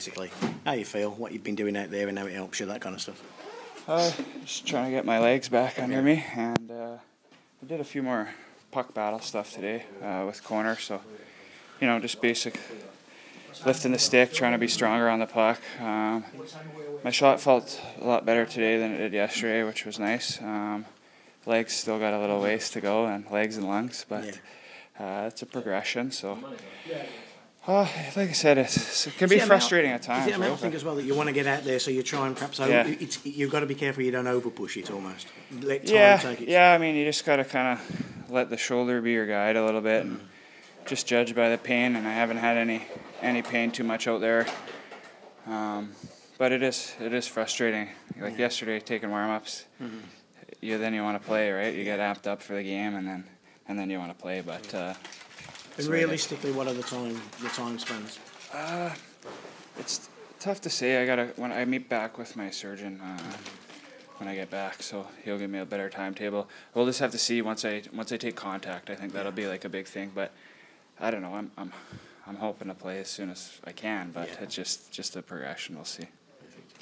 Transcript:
Basically, how you feel, what you've been doing out there and how it helps you, that kind of stuff. Just trying to get my legs back under me, and I did a few more puck battle stuff today with corner, so just basic lifting the stick, trying to be stronger on the puck. My shot felt a lot better today than it did yesterday, which was nice. Legs still got a little ways to go, and legs and lungs, but it's a progression, so like I said, it can be frustrating at times. I think as well that you want to get out there, so you try and perhaps you've got to be careful you don't over push it almost. Let time take it. Yeah, I mean, you just got to kind of let the shoulder be your guide a little bit and just judge by the pain, and I haven't had any pain too much out there. But it is frustrating. Like yesterday, taking warm-ups, you want to play, right? You get amped up for the game, and then you want to play, but... And realistically, what are the time spans? It's tough to say. When I meet back with my surgeon when I get back, so he'll give me a better timetable. We'll just have to see once I take contact. I think that'll be like a big thing, but I don't know. I'm hoping to play as soon as I can, but it's just a progression. We'll see.